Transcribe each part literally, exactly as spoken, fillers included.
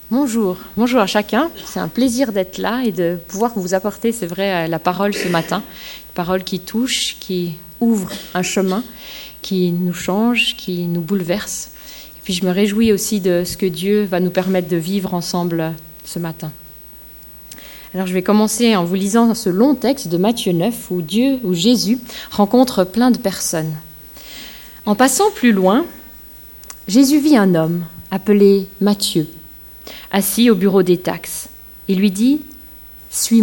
Bonjour, bonjour à chacun. C'est un plaisir d'être là et de pouvoir vous apporter, c'est vrai, la parole ce matin. Une parole qui touche, qui ouvre un chemin, qui nous change, qui nous bouleverse. Et puis je me réjouis aussi de ce que Dieu va nous permettre de vivre ensemble ce matin. Alors je vais commencer en vous lisant ce long texte de Matthieu neuf où Dieu, où Jésus rencontre plein de personnes. En passant plus loin, Jésus vit un homme appelé Matthieu, assis au bureau des taxes. Il lui dit « Suis-moi ».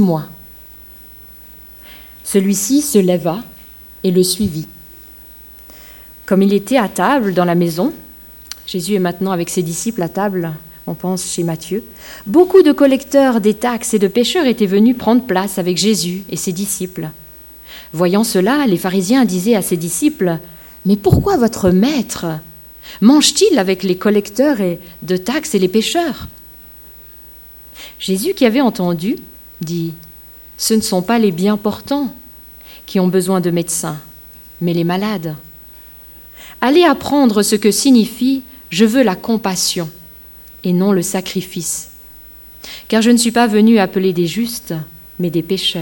Celui-ci se leva et le suivit. Comme il était à table dans la maison, Jésus est maintenant avec ses disciples à table, on pense chez Matthieu, beaucoup de collecteurs des taxes et de pécheurs étaient venus prendre place avec Jésus et ses disciples. Voyant cela, les pharisiens disaient à ses disciples « Mais pourquoi votre maître mange-t-il avec les collecteurs de taxes et les pécheurs ?» Jésus, qui avait entendu, dit « Ce ne sont pas les bien portants qui ont besoin de médecins, mais les malades. Allez apprendre ce que signifie « Je veux la compassion » et non le sacrifice. Car je ne suis pas venu appeler des justes, mais des pécheurs. »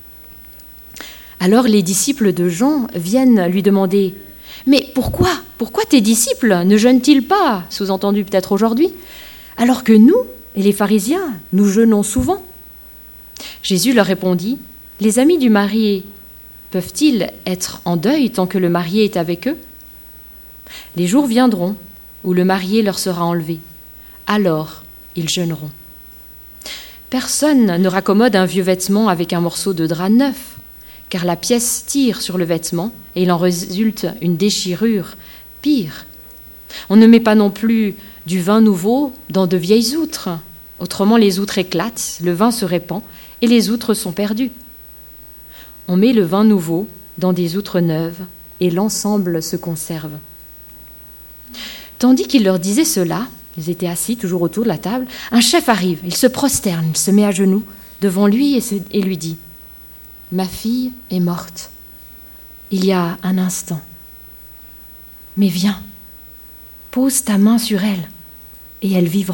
Alors les disciples de Jean viennent lui demander « Mais pourquoi, pourquoi tes disciples ne jeûnent-ils pas ?» sous-entendu peut-être aujourd'hui, alors que nous, et les pharisiens, nous jeûnons souvent. Jésus leur répondit, « Les amis du marié peuvent-ils être en deuil tant que le marié est avec eux ? Les jours viendront où le marié leur sera enlevé. Alors ils jeûneront. Personne ne raccommode un vieux vêtement avec un morceau de drap neuf, car la pièce tire sur le vêtement et il en résulte une déchirure. Pire, on ne met pas non plus du vin nouveau dans de vieilles outres. Autrement, les outres éclatent, le vin se répand et les outres sont perdues. On met le vin nouveau dans des outres neuves et l'ensemble se conserve. » Tandis qu'il leur disait cela, ils étaient assis toujours autour de la table, un chef arrive, il se prosterne, il se met à genoux devant lui et, se, et lui dit « Ma fille est morte, il y a un instant. Mais viens, pose ta main sur elle et elle vivra. »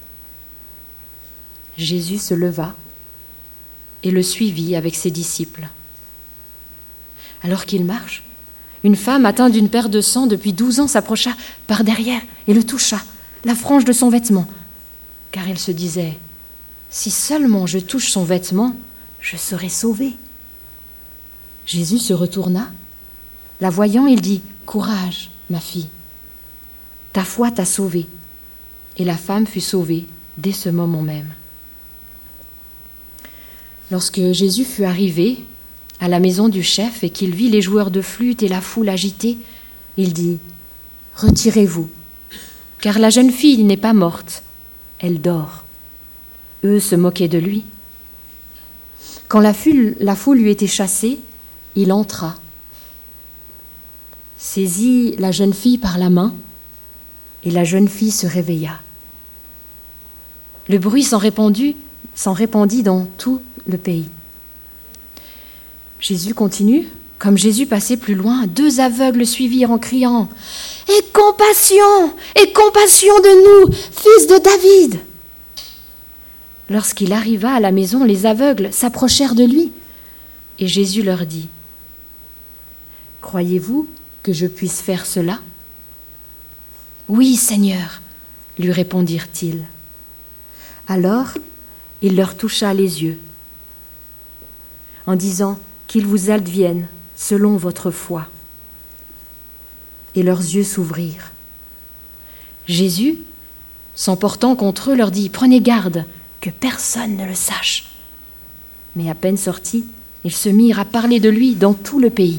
Jésus se leva et le suivit avec ses disciples. Alors qu'il marche, une femme atteinte d'une perte de sang depuis douze ans s'approcha par derrière et le toucha, la frange de son vêtement, car elle se disait « Si seulement je touche son vêtement, je serai sauvée. » Jésus se retourna. La voyant, il dit « Courage, ma fille, ta foi t'a sauvée. » Et la femme fut sauvée dès ce moment même. Lorsque Jésus fut arrivé à la maison du chef et qu'il vit les joueurs de flûte et la foule agitée, il dit « Retirez-vous, car la jeune fille n'est pas morte, elle dort. » Eux se moquaient de lui. Quand la foule, la foule lui était chassée, il entra, saisit la jeune fille par la main, et la jeune fille se réveilla. Le bruit s'en répandit, s'en répandit dans tout le pays. Jésus continue. Comme Jésus passait plus loin, deux aveugles suivirent en criant « Aie compassion, aie compassion de nous, fils de David !» Lorsqu'il arriva à la maison, les aveugles s'approchèrent de lui et Jésus leur dit « Croyez-vous que je puisse faire cela ?» « Oui, Seigneur, » lui répondirent-ils. Alors, il leur toucha les yeux en disant « Qu'il vous advienne selon votre foi. » Et leurs yeux s'ouvrirent. Jésus, s'emportant contre eux, leur dit « Prenez garde que personne ne le sache. » Mais à peine sortis, ils se mirent à parler de lui dans tout le pays.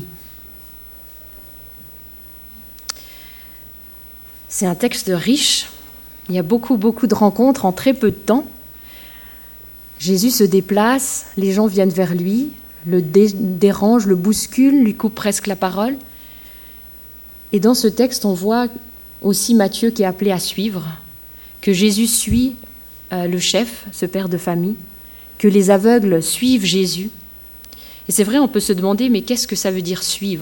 C'est un texte riche, il y a beaucoup, beaucoup de rencontres en très peu de temps. Jésus se déplace, les gens viennent vers lui, le dé- dérangent, le bousculent, lui coupent presque la parole. Et dans ce texte, on voit aussi Matthieu qui est appelé à suivre, que Jésus suit euh, le chef, ce père de famille, que les aveugles suivent Jésus. Et c'est vrai, on peut se demander, mais qu'est-ce que ça veut dire suivre ?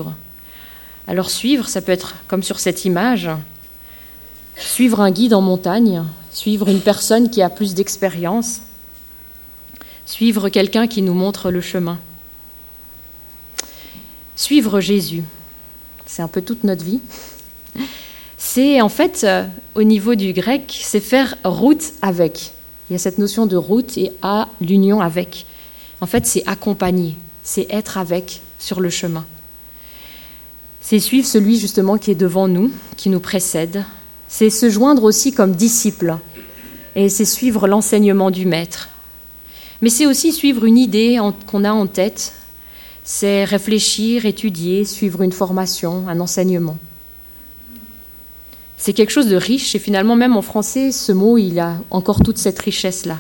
Alors suivre, ça peut être comme sur cette image, suivre un guide en montagne, suivre une personne qui a plus d'expérience, suivre quelqu'un qui nous montre le chemin. Suivre Jésus, c'est un peu toute notre vie. C'est en fait, euh, au niveau du grec, c'est faire route avec. Il y a cette notion de route et à l'union avec. En fait, c'est accompagner, c'est être avec sur le chemin. C'est suivre celui justement qui est devant nous, qui nous précède. C'est se joindre aussi comme disciple. Et c'est suivre l'enseignement du maître. Mais c'est aussi suivre une idée en, qu'on a en tête. C'est réfléchir, étudier, suivre une formation, un enseignement. C'est quelque chose de riche et finalement même en français, ce mot, il a encore toute cette richesse-là.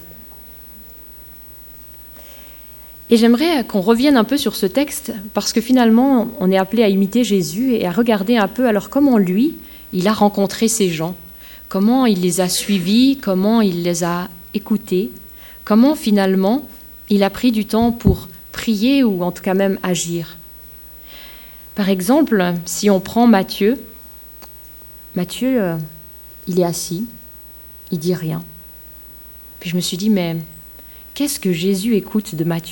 Et j'aimerais qu'on revienne un peu sur ce texte parce que finalement, on est appelé à imiter Jésus et à regarder un peu alors comment lui, il a rencontré ces gens, comment il les a suivis, comment il les a écoutés, comment finalement il a pris du temps pour prier ou en tout cas même agir. Par exemple, si on prend Matthieu, Matthieu, euh, il est assis, il dit rien. Puis je me suis dit, mais qu'est-ce que Jésus écoute de Matthieu ?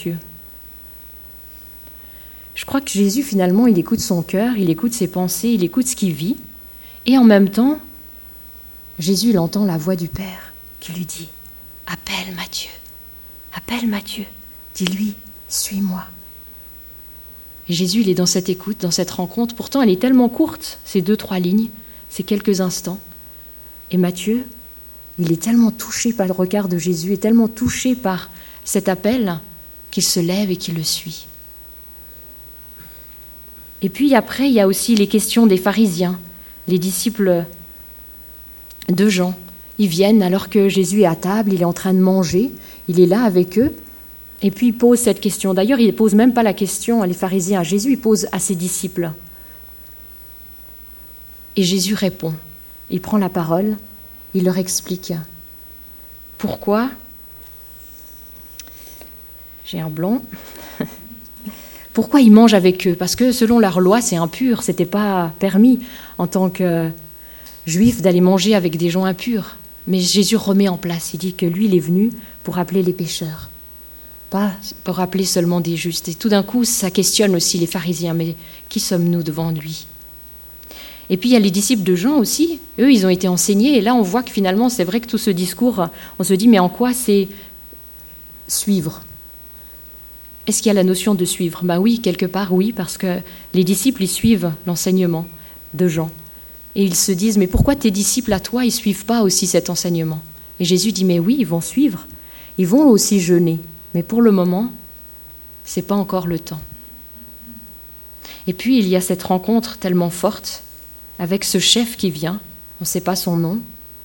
Je crois que Jésus, finalement, il écoute son cœur, il écoute ses pensées, il écoute ce qu'il vit. Et en même temps, Jésus, il entend la voix du Père qui lui dit, « Appelle Matthieu, appelle Matthieu, dis-lui, suis-moi. » Et Jésus, il est dans cette écoute, dans cette rencontre. Pourtant, elle est tellement courte, ces deux, trois lignes. C'est quelques instants. Et Matthieu, il est tellement touché par le regard de Jésus, et tellement touché par cet appel, qu'il se lève et qu'il le suit. Et puis après, il y a aussi les questions des pharisiens, les disciples de Jean. Ils viennent alors que Jésus est à table, il est en train de manger, il est là avec eux, et puis il pose cette question. D'ailleurs, il ne pose même pas la question, les pharisiens, à Jésus, il pose à ses disciples. Et Jésus répond, il prend la parole, il leur explique pourquoi. J'ai un blanc. Pourquoi ils mangent avec eux ? Parce que selon leur loi, c'est impur, ce n'était pas permis en tant que juif d'aller manger avec des gens impurs. Mais Jésus remet en place, il dit que lui, il est venu pour appeler les pécheurs, pas pour appeler seulement des justes. Et tout d'un coup, ça questionne aussi les pharisiens, mais qui sommes-nous devant lui ? Et puis il y a les disciples de Jean aussi, eux ils ont été enseignés, et là on voit que finalement c'est vrai que tout ce discours, on se dit mais en quoi c'est suivre ? Est-ce qu'il y a la notion de suivre ? Ben oui, quelque part oui, parce que les disciples ils suivent l'enseignement de Jean. Et ils se disent mais pourquoi tes disciples à toi ils ne suivent pas aussi cet enseignement ? Et Jésus dit mais oui, ils vont suivre, ils vont aussi jeûner, mais pour le moment, ce n'est pas encore le temps. Et puis il y a cette rencontre tellement forte avec ce chef qui vient, on ne sait pas son nom,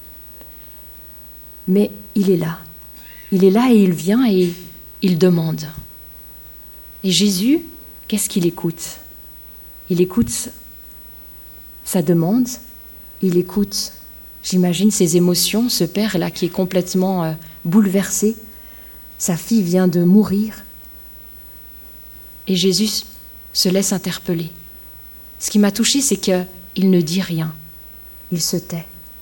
mais il est là. Il est là et il vient et il demande. Et Jésus, qu'est-ce qu'il écoute ? Il écoute sa demande, il écoute, j'imagine, ses émotions, ce père-là qui est complètement euh, bouleversé. Sa fille vient de mourir. Et Jésus se laisse interpeller. Ce qui m'a touchée, c'est que il ne dit rien, il se tait.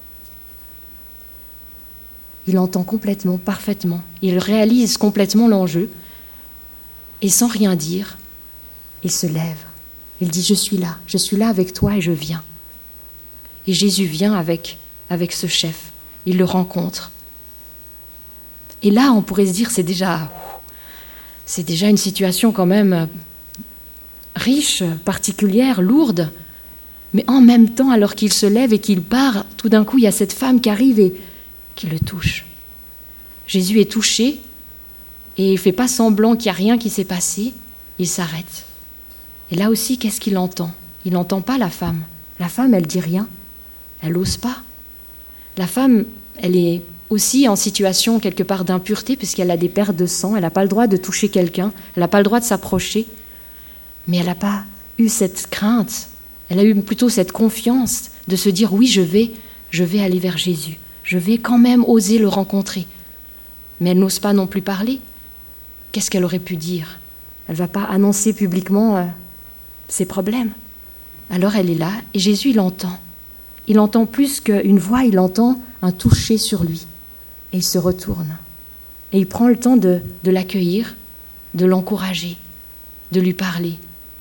Il entend complètement, parfaitement, il réalise complètement l'enjeu, et sans rien dire, il se lève. Il dit « Je suis là, je suis là avec toi et je viens ». Et Jésus vient avec, avec ce chef, il le rencontre. Et là, on pourrait se dire c'est déjà, c'est déjà une situation quand même riche, particulière, lourde. Mais en même temps, alors qu'il se lève et qu'il part, tout d'un coup, il y a cette femme qui arrive et qui le touche. Jésus est touché et il ne fait pas semblant qu'il n'y a rien qui s'est passé. Il s'arrête. Et là aussi, qu'est-ce qu'il entend ? Il n'entend pas la femme. La femme, elle ne dit rien. Elle n'ose pas. La femme, elle est aussi en situation quelque part d'impureté puisqu'elle a des pertes de sang. Elle n'a pas le droit de toucher quelqu'un. Elle n'a pas le droit de s'approcher. Mais elle n'a pas eu cette crainte. Elle a eu plutôt cette confiance de se dire « Oui, je vais, je vais aller vers Jésus. Je vais quand même oser le rencontrer. » Mais elle n'ose pas non plus parler. Qu'est-ce qu'elle aurait pu dire ? Elle ne va pas annoncer publiquement euh, ses problèmes. Alors elle est là et Jésus, il entend. Il entend plus qu'une voix, il entend un toucher sur lui. Et il se retourne. Et il prend le temps de, de l'accueillir, de l'encourager, de lui parler.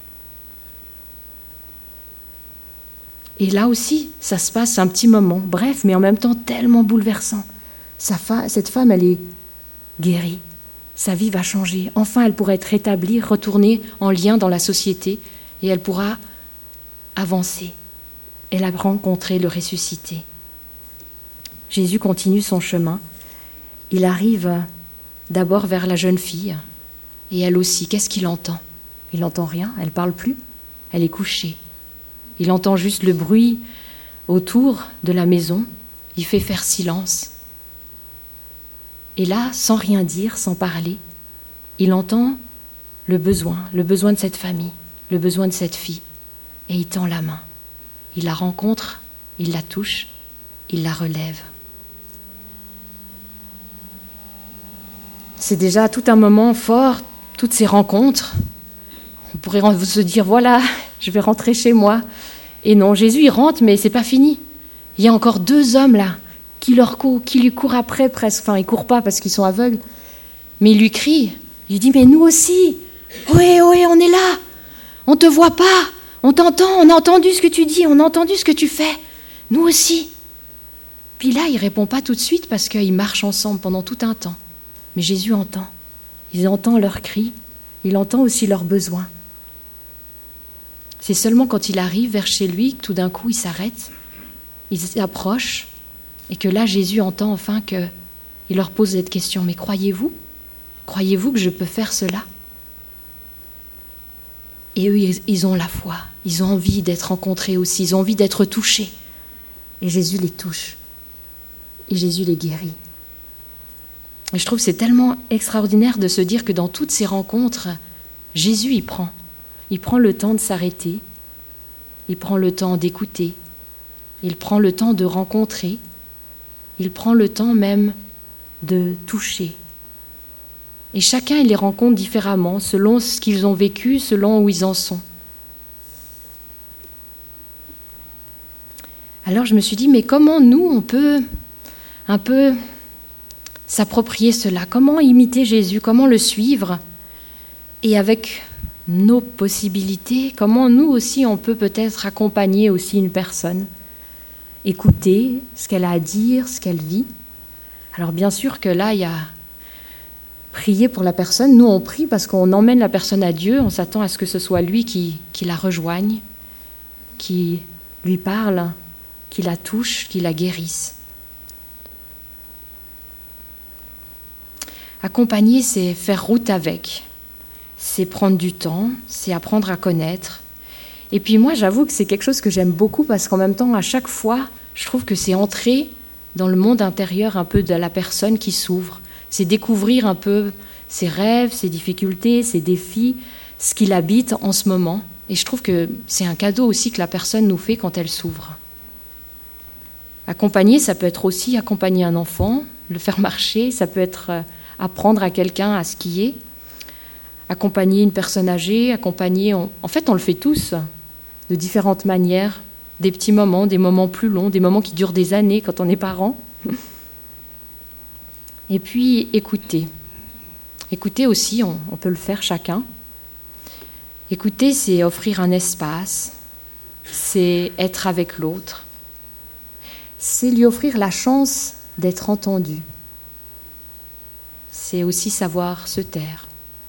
Et là aussi, ça se passe un petit moment, bref, mais en même temps tellement bouleversant. Sa fa- cette femme, elle est guérie. Sa vie va changer. Enfin, elle pourra être rétablie, retourner en lien dans la société et elle pourra avancer. Elle a rencontré le ressuscité. Jésus continue son chemin. Il arrive d'abord vers la jeune fille et elle aussi. Qu'est-ce qu'il entend ? Il n'entend rien, elle ne parle plus, elle est couchée. Il entend juste le bruit autour de la maison. Il fait faire silence. Et là, sans rien dire, sans parler, il entend le besoin, le besoin de cette famille, le besoin de cette fille. Et il tend la main. Il la rencontre, il la touche, il la relève. C'est déjà tout un moment fort, toutes ces rencontres. On pourrait se dire, voilà, je vais rentrer chez moi. Et non, Jésus, il rentre, mais c'est pas fini. Il y a encore deux hommes là, qui, leur courent, qui lui courent après presque. Enfin, ils ne courent pas parce qu'ils sont aveugles. Mais il lui crie. Il dit, mais nous aussi. Oui, oui, on est là. On ne te voit pas. On t'entend. On a entendu ce que tu dis. On a entendu ce que tu fais. Nous aussi. Puis là, il ne répond pas tout de suite parce qu'ils marchent ensemble pendant tout un temps. Mais Jésus entend. Il entend leurs cris. Il entend aussi leurs besoins. C'est seulement quand il arrive vers chez lui que tout d'un coup, il s'arrête. Il s'approche. Et que là, Jésus entend enfin qu'il leur pose cette question. Mais croyez-vous ? Croyez-vous que je peux faire cela ? Et eux, ils ont la foi. Ils ont envie d'être rencontrés aussi. Ils ont envie d'être touchés. Et Jésus les touche. Et Jésus les guérit. Et je trouve que c'est tellement extraordinaire de se dire que dans toutes ces rencontres, Jésus y prend. Il prend le temps de s'arrêter. Il prend le temps d'écouter. Il prend le temps de rencontrer. Il prend le temps même de toucher. Et chacun, il les rencontre différemment, selon ce qu'ils ont vécu, selon où ils en sont. Alors je me suis dit, mais comment nous, on peut un peu s'approprier cela ? Comment imiter Jésus ? Comment le suivre ? Et avec nos possibilités, comment nous aussi, on peut peut-être accompagner aussi une personne ? Écouter ce qu'elle a à dire, ce qu'elle vit. Alors bien sûr que là, il y a prier pour la personne. Nous, on prie parce qu'on emmène la personne à Dieu. On s'attend à ce que ce soit lui qui, qui la rejoigne, qui lui parle, qui la touche, qui la guérisse. Accompagner, c'est faire route avec. C'est prendre du temps, c'est apprendre à connaître. Et puis moi, j'avoue que c'est quelque chose que j'aime beaucoup parce qu'en même temps, à chaque fois, je trouve que c'est entrer dans le monde intérieur un peu de la personne qui s'ouvre. C'est découvrir un peu ses rêves, ses difficultés, ses défis, ce qu'il habite en ce moment. Et je trouve que c'est un cadeau aussi que la personne nous fait quand elle s'ouvre. Accompagner, ça peut être aussi accompagner un enfant, le faire marcher, ça peut être apprendre à quelqu'un à skier, accompagner une personne âgée, accompagner... On... En fait, on le fait tous, de différentes manières, des petits moments, des moments plus longs, des moments qui durent des années quand on est parent. Et puis, écouter. Écouter aussi, on, on peut le faire chacun. Écouter, c'est offrir un espace, c'est être avec l'autre, c'est lui offrir la chance d'être entendu. C'est aussi savoir se taire.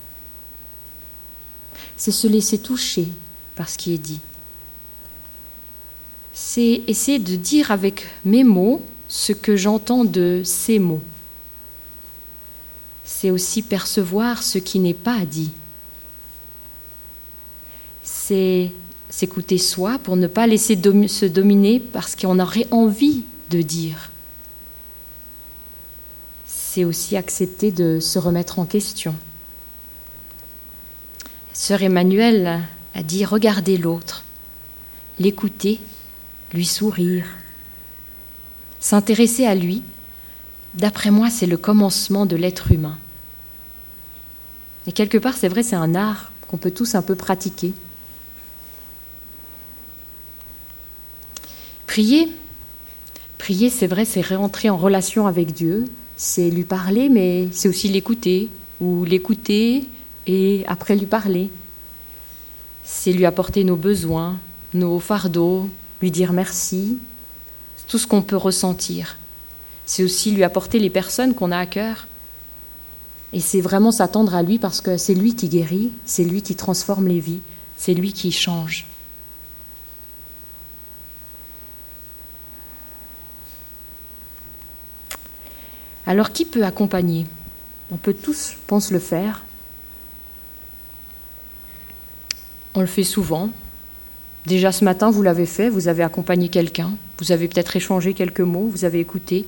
C'est se laisser toucher par ce qui est dit. C'est essayer de dire avec mes mots ce que j'entends de ces mots. C'est aussi percevoir ce qui n'est pas dit. C'est s'écouter soi pour ne pas laisser dom- se dominer par ce qu'on aurait envie de dire. C'est aussi accepter de se remettre en question. Sœur Emmanuelle a dit « Regardez l'autre, l'écouter, lui sourire, s'intéresser à lui. D'après moi, c'est le commencement de l'être humain. » Et quelque part, c'est vrai, c'est un art qu'on peut tous un peu pratiquer. Prier, prier, c'est vrai, c'est rentrer en relation avec Dieu, c'est lui parler, mais c'est aussi l'écouter, ou l'écouter et après lui parler. C'est lui apporter nos besoins, nos fardeaux, lui dire merci, tout ce qu'on peut ressentir. C'est aussi lui apporter les personnes qu'on a à cœur. Et c'est vraiment s'attendre à lui parce que c'est lui qui guérit, c'est lui qui transforme les vies, c'est lui qui change. Alors qui peut accompagner ? On peut tous, je pense, le faire. On le fait souvent. Déjà ce matin, vous l'avez fait, vous avez accompagné quelqu'un, vous avez peut-être échangé quelques mots, vous avez écouté.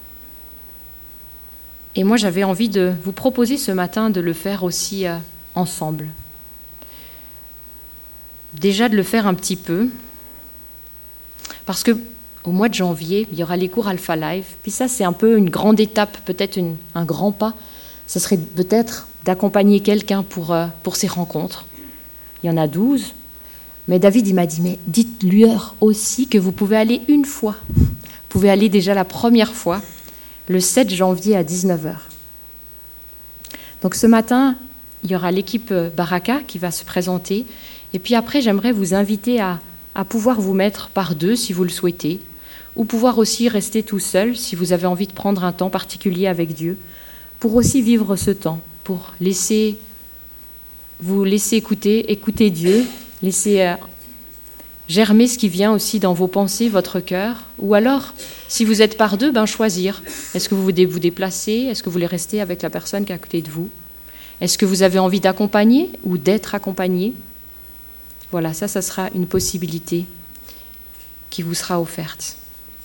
Et moi, j'avais envie de vous proposer ce matin de le faire aussi euh, ensemble. Déjà de le faire un petit peu, parce que au mois de janvier, il y aura les cours Alpha Life, puis ça, c'est un peu une grande étape, peut-être une, un grand pas. Ce serait peut-être d'accompagner quelqu'un pour, euh, pour ces rencontres. Il y en a douze. Mais David, il m'a dit, mais dites-leur aussi que vous pouvez aller une fois. Vous pouvez aller déjà la première fois, le sept janvier à dix-neuf heures. Donc ce matin, il y aura l'équipe Baraka qui va se présenter. Et puis après, j'aimerais vous inviter à, à pouvoir vous mettre par deux si vous le souhaitez, ou pouvoir aussi rester tout seul si vous avez envie de prendre un temps particulier avec Dieu, pour aussi vivre ce temps, pour laisser, vous laisser écouter, écouter Dieu, laisser euh, germer ce qui vient aussi dans vos pensées, votre cœur. Ou alors, si vous êtes par deux, ben choisir. Est-ce que vous voulez vous déplacer ? Est-ce que vous voulez rester avec la personne qui est à côté de vous ? Est-ce que vous avez envie d'accompagner ou d'être accompagné ? Voilà, ça, ça sera une possibilité qui vous sera offerte.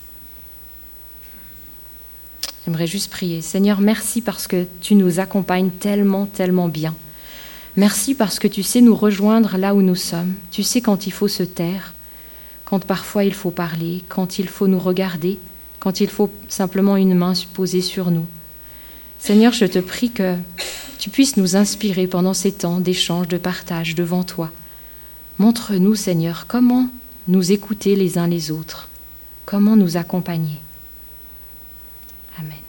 J'aimerais juste prier. Seigneur, merci parce que tu nous accompagnes tellement, tellement bien. Merci parce que tu sais nous rejoindre là où nous sommes. Tu sais quand il faut se taire, quand parfois il faut parler, quand il faut nous regarder, quand il faut simplement une main posée sur nous. Seigneur, je te prie que tu puisses nous inspirer pendant ces temps d'échange, de partage devant toi. Montre-nous, Seigneur, comment nous écouter les uns les autres, comment nous accompagner. Amen.